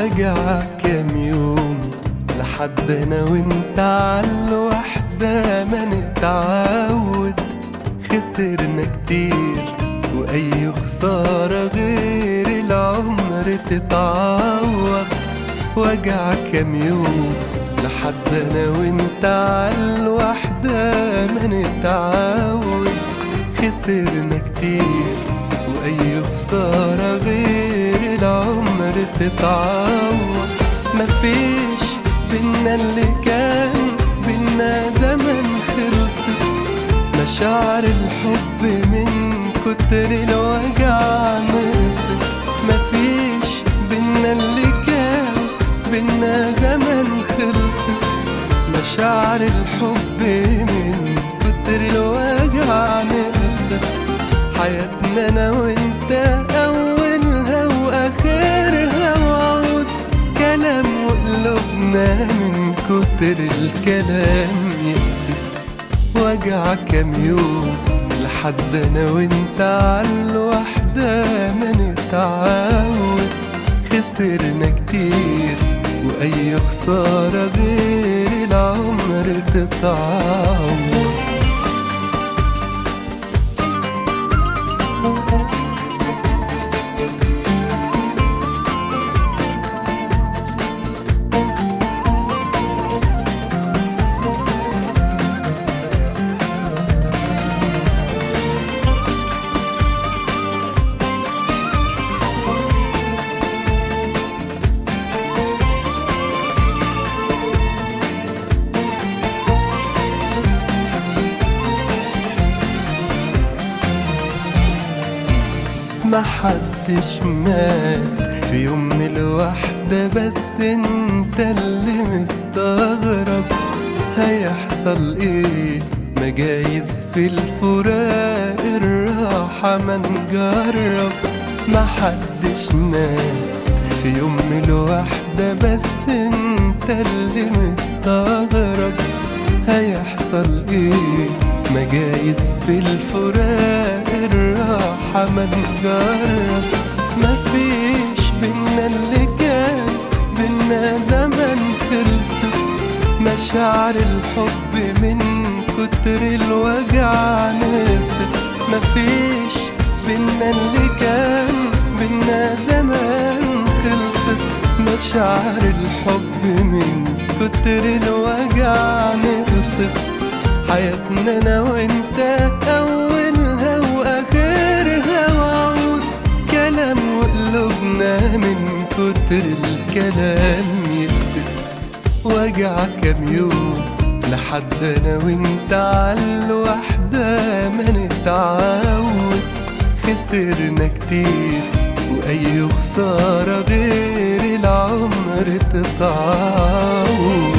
وجع كام يوم لحد انا وانت عالوحدة ما نتعود. خسرنا كتير واي خسارة غير العمر تتعوض. وجع كام يوم لحد انا وانت عالوحدة ما نتعود. خسرنا كتير واي خسارة غير العمر تتعوض. مفيش بينا اللي كان بينا زمن خلصت. مشاعر الحب من كتر الوجع نقصت. مفيش بينا اللي كان بينا زمن خلصت. مشاعر الحب من كتر الوجع نقصت. حياتنا انا وانت اولها واخرها وعود كلام، وقلوبنا من كتر الكلام يقسد. وجع كام يوم لحد انا وانت عالوحدة ما نتعود. خسرنا كتير واي خسارة غير العمر تتعوض. محدش مات في يوم الوحدة، بس انت اللي مستغرب هيحصل ايه. مجايز في الفراق الراحة ما نجرب. محدش مات في يوم الوحدة، بس انت اللي مستغرب هيحصل ايه. مجايز في الفراق الراحة ما نجرب. مفيش بينا اللي كان بينا زمن خلصت. مشاعر الحب من كتر الوجع نقصت. مفيش بينا اللي كان بينا زمن خلصت. مشاعر الحب من كتر الوجع نقصت. حياتنا انا وانت اولها واخرها وعود كلام، وقلوبنا من كتر الكلام يقسد. وجع كام يوم لحد انا وانت عالوحدة ما نتعود. خسرنا كتير واي خسارة غير العمر تتعوض.